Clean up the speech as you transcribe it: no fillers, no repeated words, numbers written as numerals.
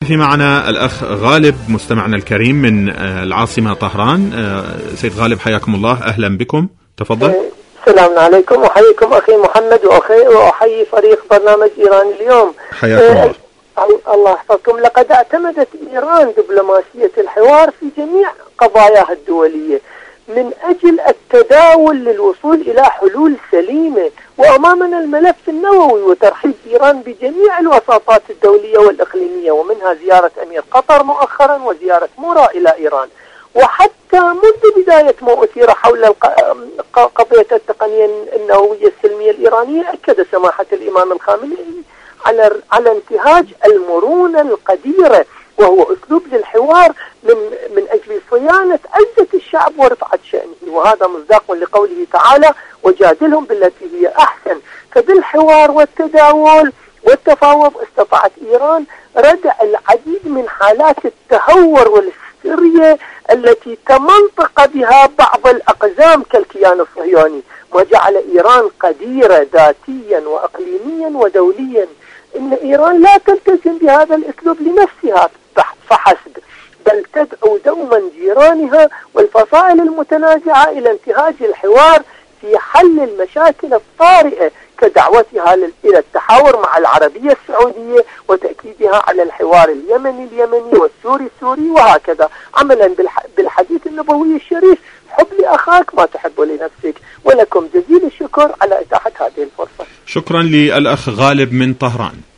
صحفي معنا الأخ غالب مستمعنا الكريم من العاصمة طهران. سيد غالب حياكم الله، أهلا بكم، تفضل. السلام عليكم، وحييكم أخي محمد وأحيي فريق برنامج إيران اليوم. حياكم الله يحفظكم. لقد اعتمدت إيران دبلوماسية الحوار في جميع قضاياها الدولية من أجل التداول للوصول إلى حلول سليمة، وأمامنا الملف النووي وترحيب إيران بجميع الوساطات الدولية والإقليمية، ومنها زيارة أمير قطر مؤخرا وزيارة مورا إلى إيران. وحتى منذ بداية ما أثير حول قضية التقنية النووية السلمية الإيرانية، أكد سماحة الإمام الخامنئي على انتهاج المرونة القديرة، وهو أسلوب للحوار من أجل صيانة عزة الشعب ورفعة شأنه، وهذا مصداق لقوله تعالى: وجادلهم بالتي هي أحسن. فبالحوار والتداول والتفاوض استطاعت إيران ردع العديد من حالات التهور والهستيريا التي تمنطق بها بعض الأقزام كالكيان الصهيوني، وجعل إيران قديرة ذاتيا وأقليميا ودوليا. إن إيران لا تلتزم بهذا الأسلوب لنفسها فحسب، بل تدعو دوما جيرانها والفصائل المتنازعة إلى انتهاج الحوار في حل المشاكل الطارئة، كدعوتها إلى التحاور مع العربية السعودية وتأكيدها على الحوار اليمني والسوري وهكذا، عملا بالحديث النبوي الشريف: حب لأخاك ما تحب لنفسك. ولكم جزيل الشكر على إتاحة هذه الفرصة. شكرا للأخ غالب من طهران.